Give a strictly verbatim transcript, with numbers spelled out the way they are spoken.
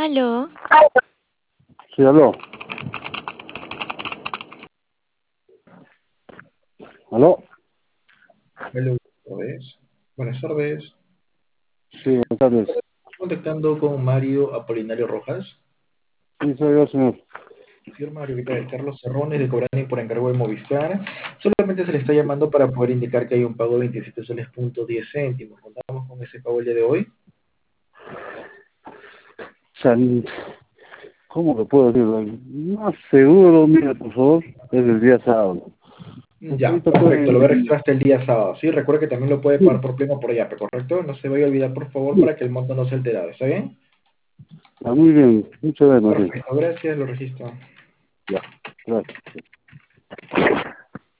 Aló, Sí, aló. ¿Aló? Hello, buenas tardes. Buenas tardes. Sí, buenas tardes. Estoy contactando con Mario Apolinario Rojas. Sí, soy yo, señor. Señor Mario, ¿qué tal? Carlos Cerrones de Cobrani por encargo de Movistar. Solamente se le está llamando para poder indicar que hay un pago de veintisiete soles punto diez céntimos. ¿Contamos con ese pago el día de hoy? O sea, ¿cómo le puedo decir? Más seguro, mira, por favor, es el día sábado. Porque Ya, ahorita perfecto. Lo voy a estoy... registrar hasta el día sábado. Sí, recuerde que también lo puede pagar Sí, por pleno por yape, ¿correcto? No se vaya a olvidar, por favor, sí. para que el monto no sea alterado. ¿Está bien? Ah, muy bien. Muchas gracias, Martín. Perfecto, gracias. Lo registro. Ya, gracias.